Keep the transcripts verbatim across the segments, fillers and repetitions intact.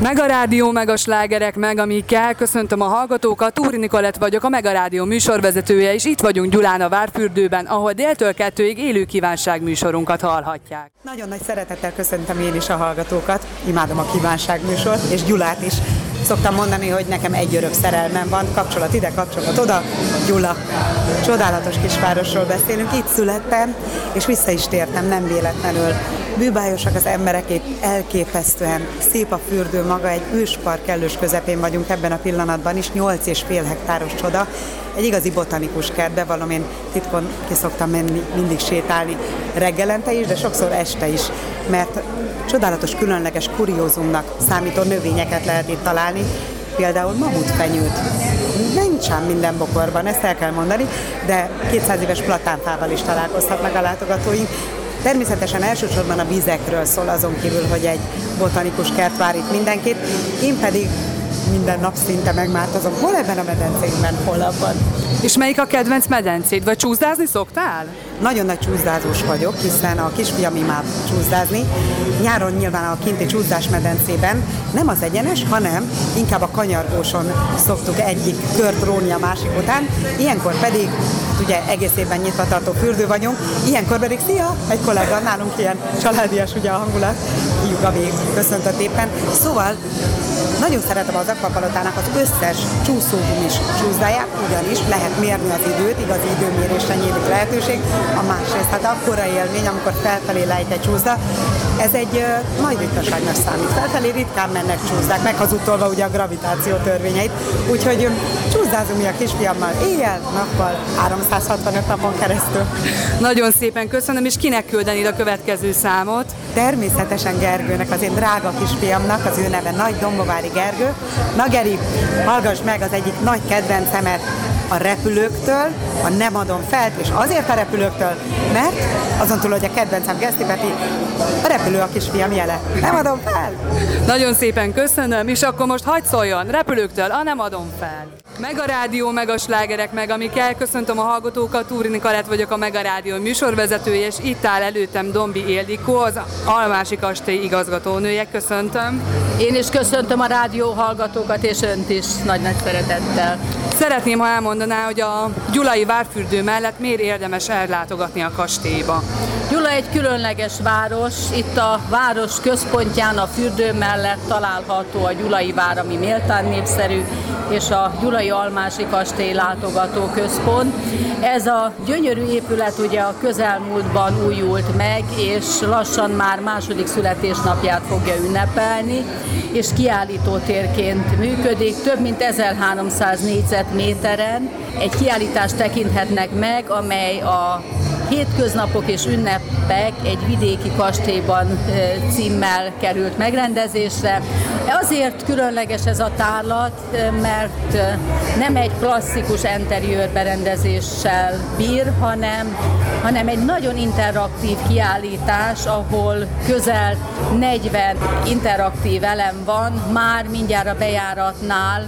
Mega Rádió, meg a slágerek, meg amikkel köszöntöm a hallgatókat. Túri Nikolett vagyok, a Mega Rádió műsorvezetője, és itt vagyunk Gyulán a Várfürdőben, ahol déltől kettőig élő kívánság műsorunkat hallhatják. Nagyon nagy szeretettel köszöntöm én is a hallgatókat, imádom a kívánság műsort, és Gyulát is. Szoktam mondani, hogy nekem egy örök szerelmem van, kapcsolat ide, kapcsolat oda, Gyula. Csodálatos kisvárosról beszélünk, itt születtem, és vissza is tértem, nem véletlenül. Bűbájosak az emberek, itt elképesztően szép a fürdő maga, egy őspark kellős közepén vagyunk ebben a pillanatban is, nyolc és fél hektáros csoda, egy igazi botanikus kert, bevallom, én titkon ki szoktam menni, mindig sétálni reggelente is, de sokszor este is, mert csodálatos, különleges, kuriózumnak számító növényeket lehet itt találni, például mamutfenyőt. Nincsen minden bokorban, ezt el kell mondani, de kétszáz éves platánfával is találkozhatnak a látogatóink. Természetesen elsősorban a vizekről szól, azon kívül, hogy egy botanikus kert vár itt mindenkit. Én pedig minden nap szinte megmártozom, hol ebben a medencénkben, hol abban. És melyik a kedvenc medencéd? Vagy csúszdázni szoktál? Nagyon nagy csúszdázós vagyok, hiszen a kisfiam imád csúszdázni. Nyáron nyilván a kinti csúszdásmedencében nem az egyenes, hanem inkább a kanyargóson szoktuk egyik kört róni a másik után. Ilyenkor pedig, ugye egész évben nyitva tartó fürdő vagyunk, ilyenkor pedig szia, egy kollega, nálunk ilyen családias ugye a hangulat, hívjuk a vég, köszöntött éppen. Szóval nagyon szeretem az Akvapalotának az összes csúszógumis csúszdáját, ugyanis lehet mérni az időt, igazi időmérésre nyílik lehetőség. A másrészt, hát akkora élmény, amikor felfelé lejt egy csúszda, ez egy uh, nagy ritkaságnak számít. Felfelé ritkán mennek csúszdák, meghazudtolva ugye a gravitáció törvényeit. Úgyhogy um, csúszdázunk mi a kisfiammal éjjel, nappal, háromszázhatvanöt napon keresztül. Nagyon szépen köszönöm, és kinek küldenéd a következő számot? Természetesen Gergőnek, az én drága kisfiamnak, az ő neve Nagy Dombovári Gergő. Na Geri, hallgass meg az egyik nagy kedvencemet, a repülőktől, a Nem adom fel, és azért a repülőktől, mert azon túl, hogy a kedvencem Geszti Peti, a repülő a kisfiam jele. Nem adom fel! Nagyon szépen köszönöm, és akkor most hadd szóljon, repülőktől a Nem adom fel. Mega Rádió, meg a slágerek, meg amikkel köszöntöm a hallgatókat, Túri Nikolett vagyok, a Mega Rádió műsorvezetője, és itt áll előttem Dombi Ildikó, az Almási Kastély igazgatónője. Köszöntöm. Én is köszöntöm a rádió hallgatókat, és önt is nagy-nagy szeretettel. Szeretném, ha elmondaná, hogy a gyulai Várfürdő mellett miért érdemes ellátogatni a kastélyba. Gyula egy különleges város, itt a város központján a fürdő mellett található a Gyulai Vár, ami méltán népszerű, és a Gyulai Almási Kastély látogató központ. Ez a gyönyörű épület ugye a közelmúltban újult meg, és lassan már második születésnapját fogja ünnepelni, és kiállítótérként működik, több mint ezerháromszáz négyzetméteren. Egy kiállítást tekinthetnek meg, amely a Hétköznapok és ünnepek egy vidéki kastélyban címmel került megrendezésre. Azért különleges ez a tárlat, mert nem egy klasszikus interiőr berendezéssel bír, hanem, hanem egy nagyon interaktív kiállítás, ahol közel negyven interaktív elem van, már mindjárt a bejáratnál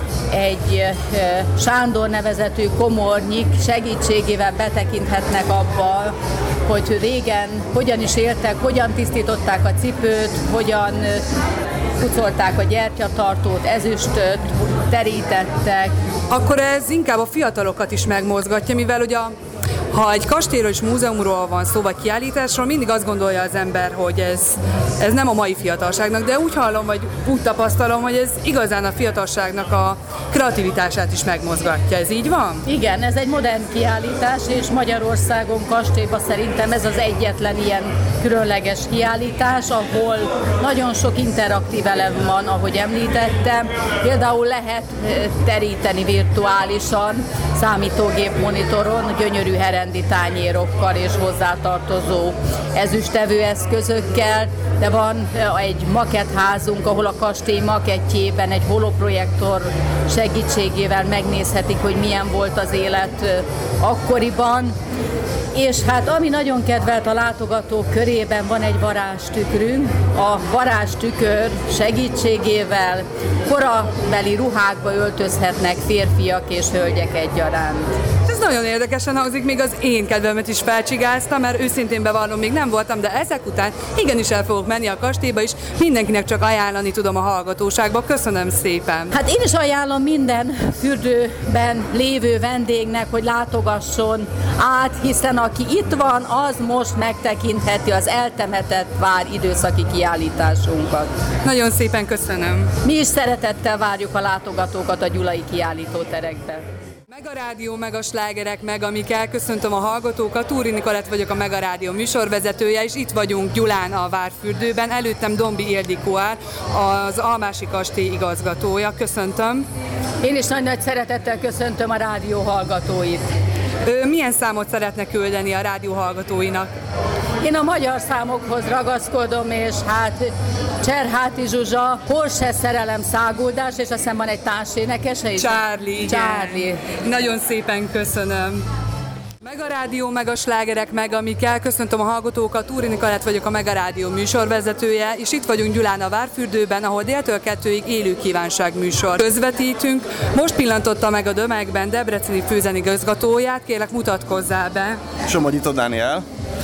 egy Sándor nevezetű komornyik segítségével betekinthetnek abba, hogy régen hogyan is éltek, hogyan tisztították a cipőt, hogyan pucolták a gyertyatartót, ezüstöt, terítettek. Akkor ez inkább a fiatalokat is megmozgatja, mivel ugye a ha egy kastélyról és múzeumról van szó, vagy kiállításról, mindig azt gondolja az ember, hogy ez, ez nem a mai fiatalságnak, de úgy hallom, vagy úgy tapasztalom, hogy ez igazán a fiatalságnak a kreativitását is megmozgatja. Ez így van? Igen, ez egy modern kiállítás, és Magyarországon kastélyban szerintem ez az egyetlen ilyen különleges kiállítás, ahol nagyon sok interaktív elem van, ahogy említettem. Például lehet teríteni virtuálisan, számítógép monitoron, gyönyörű herendi tányérokkal és hozzátartozó ezüstevő eszközökkel, de van egy maketházunk, ahol a kastély makettjében egy holoprojektor segítségével megnézhetik, hogy milyen volt az élet akkoriban. És hát ami nagyon kedvelt a látogatók körében, van egy varázstükrünk. A varázstükör segítségével korabeli ruhákba öltözhetnek férfiak és hölgyek egyaránt. Ez nagyon érdekesen hangzik, még az én kedvemet is felcsigáztam, mert őszintén bevallom, még nem voltam, de ezek után igenis el fogok menni a kastélyba is, mindenkinek csak ajánlani tudom a hallgatóságba. Köszönöm szépen! Hát én is ajánlom minden fürdőben lévő vendégnek, hogy látogasson át, hiszen aki itt van, az most megtekintheti az eltemetett vár időszaki kiállításunkat. Nagyon szépen köszönöm! Mi is szeretettel várjuk a látogatókat a gyulai kiállítóterekben. Meg a rádió, meg a slágerek, meg amikkel köszöntöm a hallgatókat. Túri Nikolett vagyok, a Mega Rádió műsorvezetője, és itt vagyunk Gyulán a Várfürdőben. Előttem Dombi Ildikó áll, az Almási Kastély igazgatója. Köszöntöm. Én is nagy-nagy szeretettel köszöntöm a rádió hallgatóit. Ő milyen számot szeretne küldeni a rádió hallgatóinak? Én a magyar számokhoz ragaszkodom, és hát Cserháti Zsuzsa, Hol se szerelem száguldás, és azt hiszem van egy társénekese is. Charlie, Charlie. Nagyon szépen köszönöm. Meg a rádió, meg a slágerek, meg amikkel köszöntöm a hallgatókat. Túri Nikolett vagyok, a Mega Rádió műsorvezetője, és itt vagyunk Gyulán a Várfürdőben, ahol déltől kettőig élő kívánság műsor közvetítünk. Most pillantotta meg a Dömegben Debreceni főzenigazgatóját, kérlek mutatkozzál be. Somogyi Dániel.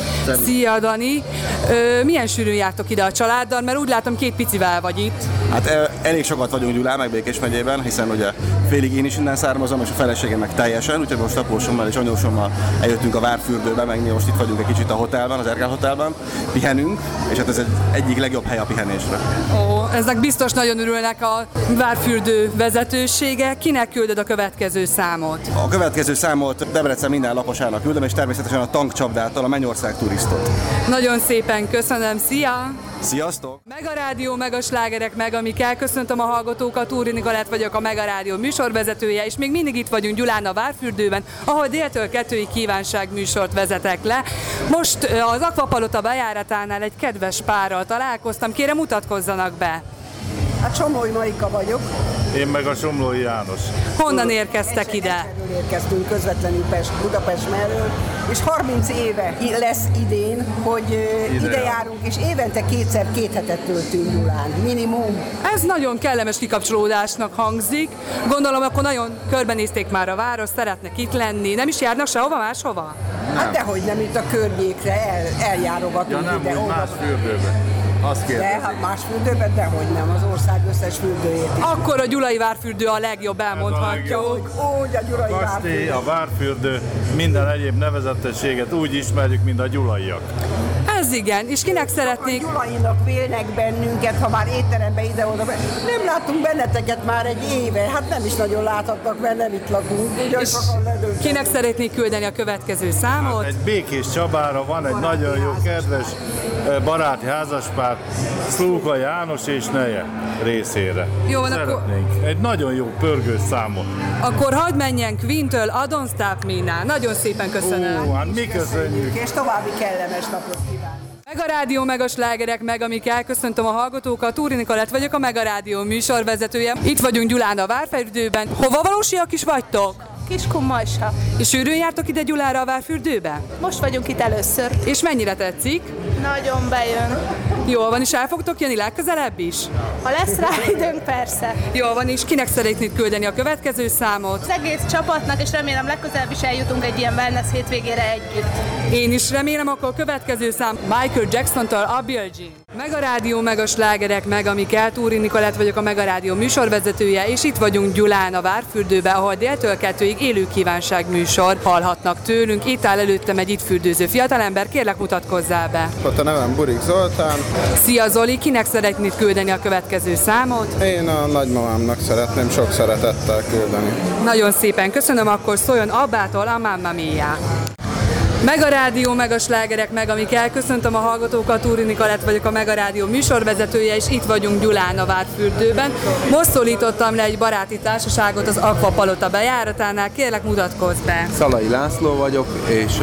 Szia, Dani! Ö, milyen sűrűn jártok ide a családdal, mert úgy látom, két picivel vagy itt. Hát elég sokat vagyunk Gyulán, meg Békés megyében, hiszen ugye félig én is innen származom, és a feleségem meg teljesen, úgyhogy most apósommal és anyósommal eljöttünk a Várfürdőbe, meg mi most itt vagyunk egy kicsit a hotelben, az Ergel Hotelben, pihenünk, és hát ez egy egyik legjobb hely a pihenésre. Ó, eznek biztos nagyon örülnek a Várfürdő vezetősége. Kinek küldöd a következő számot? A következő számot Debrecen minden laposának küldöm, és természetesen a Tankcsapdától a Mennyország turistot. Nagyon szépen köszönöm, szia! Sziasztok! Meg a rádió, meg a slágerek, meg amikkel köszöntöm a hallgatókat. Túri Nikolett vagyok, a Mega Rádió műsorvezetője, és még mindig itt vagyunk Gyulán a Várfürdőben, ahol déltől kettőig kívánság műsort vezetek le. Most az Akvapalota bejáratánál egy kedves párral találkoztam, kérem mutatkozzanak be. Hát Somlói Marika vagyok. Én meg a Somlói János. Honnan érkeztek ide? Egerről érkeztünk közvetlenül Pest, Budapest mellől, és harminc éve lesz idén, hogy ide, ide járunk, és évente kétszer két hetet töltünk Gyulán, minimum. Ez nagyon kellemes kikapcsolódásnak hangzik. Gondolom, akkor nagyon körbenézték már a város, szeretnek itt lenni. Nem is járnak sehova máshova? Hát dehogy nem, itt a környékre el, eljárogatunk ja, nem, ide. úgy más fürdőben. Azt de hát más fürdőben, dehogy nem, az ország összes fürdőjét is. Akkor a Gyulai Várfürdő a legjobb, elmondhatjuk. Úgy, a Gyulai Kastély, Várfürdő. a Várfürdő, minden egyéb nevezetességet úgy ismerjük, mint a gyulaiak. Ez igen, és kinek szeretnék... A gyulainak vélnek bennünket, ha már étterembe ide-oda. Nem láttunk benneteket már egy éve, hát nem is nagyon láthatnak, mert nem itt lakunk. És kinek szeretnék küldeni a következő számot? Hát egy Békés Csabára van egy nagyon jó, kedves baráti házaspár, Szlóka János és neje részére. Jó, van, szeretnénk akkor... egy nagyon jó pörgős számot. Akkor hadd menjen Queen-től a Don't Stop Me-nál. Nagyon szépen köszönöm. Ó, hát mi köszönjük. És további kellemes napot kívánok. Meg a rádió, meg a slágerek, meg amikkel köszöntöm a hallgatókat. Túri Nikolett vagyok, a Mega Rádió műsorvezetője. Itt vagyunk Gyulán a Várfürdőben. Hova valósiak is vagytok? Kiskunmajsa. És sűrűn jártok ide Gyulára a Várfürdőbe? Most vagyunk itt először. És mennyire tetszik? Nagyon bejön. Jól van, és el fogtok jönni legközelebb is? Ha lesz rá időnk, persze. Jól van, és kinek szeretnéd küldeni a következő számot? Az egész csapatnak, és remélem legközelebb is eljutunk egy ilyen wellness hétvégére együtt. Én is remélem, akkor a következő szám Michael Jackson-től a Billie Jean. Meg a rádió, meg a slágerek, meg amikkel. Túri Nikolett vagyok, a Mega Rádió műsorvezetője, és itt vagyunk Gyulán a Várfürdőbe, ahol déltől kettőig élő kívánság műsor hallhatnak tőlünk. Itt áll előttem egy itt fürdőző fiatalember, kérlek mutatkozzál be. Ott a nevem Burik Zoltán. Szia Zoli, kinek szeretnéd küldeni a következő számot? Én a nagymamámnak szeretném sok szeretettel küldeni. Nagyon szépen köszönöm, akkor szóljon Abbától a Mamma Mia. Meg a rádió, meg a slágerek, meg amikkel köszöntöm a hallgatókat, Túri Nikolett vagyok, a Mega Rádió műsorvezetője, és itt vagyunk Gyulán a Várfürdőben. Most szólítottam le egy baráti társaságot az Akvapalota bejáratánál, kérlek mutatkozz be. Szalai László vagyok, és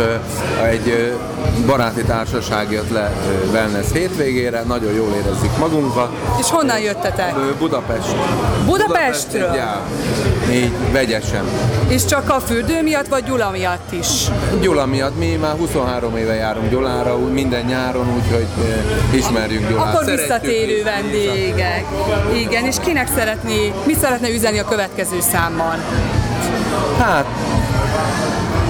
egy baráti társaság jött le wellness hétvégére, nagyon jól érezzük magunkat. És honnan jöttetek? Budapest. Budapestről? Ja, így vegyesen. És csak a fürdő miatt, vagy Gyula miatt is? Gyula miatt, mi már huszonhárom éve járunk Gyulára, minden nyáron, úgyhogy ismerjünk Gyulát. Akkor visszatérő vendégek. Igen, és kinek szeretné, mit szeretne üzenni a következő számmal? Hát,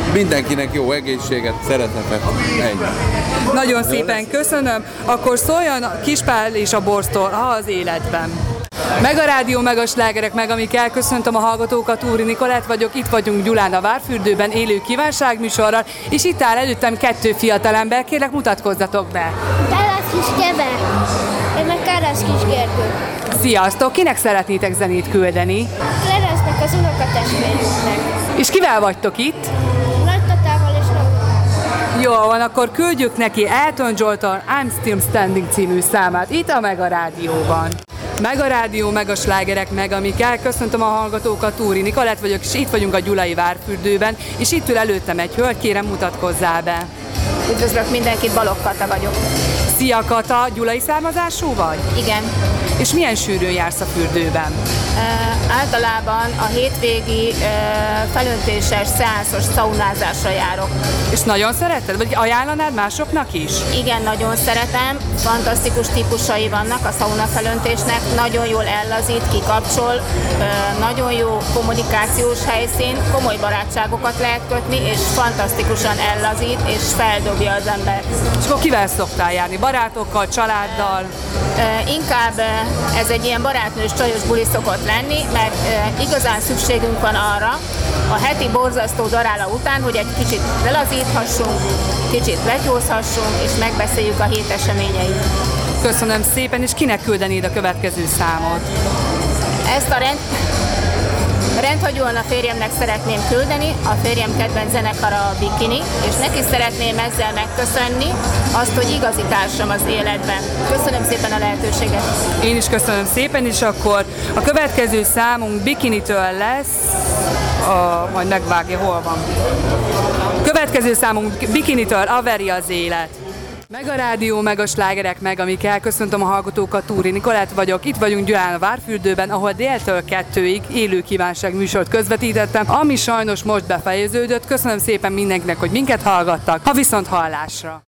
mindenkinek jó egészséget, szeretetet. Ennyi. Nagyon szépen köszönöm. Akkor szóljon a Kispál és a borsztól, ha az életben. Meg a rádió, meg a slágerek, meg amik elköszöntöm a hallgatókat, Úri Nikolett vagyok, itt vagyunk Gyulán a Várfürdőben élő kívánságműsorral, és itt áll előttem kettő fiatalember, kérlek mutatkozzatok be. Kárász Kis Keve, én meg Kárász Kis Gergő. Sziasztok, kinek szeretnétek zenét küldeni? Kleresznek az unokatestvérünknek. És kivel vagytok itt? Nagytatával és nagytatával. Jó van, akkor küldjük neki Elton John-tól I'm Still Standing című számát, itt a Meg a rádióban. Meg a rádió, meg a slágerek, meg amik elköszöntöm a hallgatókat, Úri Nikolett vagyok, és itt vagyunk a Gyulai Várfürdőben, és itt ül előttem egy hölgy, kérem mutatkozzál be. Üdvözlök mindenkit, Balogh Kata vagyok. Szia Kata, gyulai származású vagy? Igen. És milyen sűrűn jársz a fürdőben? Uh, általában a hétvégi uh, felöntéses, szeánszos szaunázásra járok. És nagyon szereted? Vagy ajánlanád másoknak is? Igen, nagyon szeretem. Fantasztikus típusai vannak a szauna felöntésnek. Nagyon jól ellazít, kikapcsol. Uh, nagyon jó kommunikációs helyszín. Komoly barátságokat lehet kötni, és fantasztikusan ellazít, és feldobja az embert. És akkor kivel szoktál járni? Barátokkal, családdal? Uh, inkább uh, ez egy ilyen barátnős, csajos buli szokott lenni, mert uh, igazán szükségünk van arra, a heti borzasztó darála után, hogy egy kicsit relazíthassunk, kicsit letyózhassunk, és megbeszéljük a hét eseményeit. Köszönöm szépen, és kinek küldenéd a következő számot? Ezt a rend... rendhagyóan a férjemnek szeretném küldeni, a férjem kedvenc zenekara a Bikini, és neki szeretném ezzel megköszönni azt, hogy igazi társam az életben. Köszönöm szépen a lehetőséget. Én is köszönöm szépen, és akkor a következő számunk Bikinitől lesz, a, majd megvágja, hol van. Következő számunk Bikinitől, A veri az élet. Meg a rádió, meg a slágerek, meg amik elköszöntöm a hallgatókat, Úri Nikolett vagyok. Itt vagyunk Gyulán a Várfürdőben, ahol déltől kettőig élő kívánság műsort közvetítettem, ami sajnos most befejeződött. Köszönöm szépen mindenkinek, hogy minket hallgattak. Ha viszont hallásra!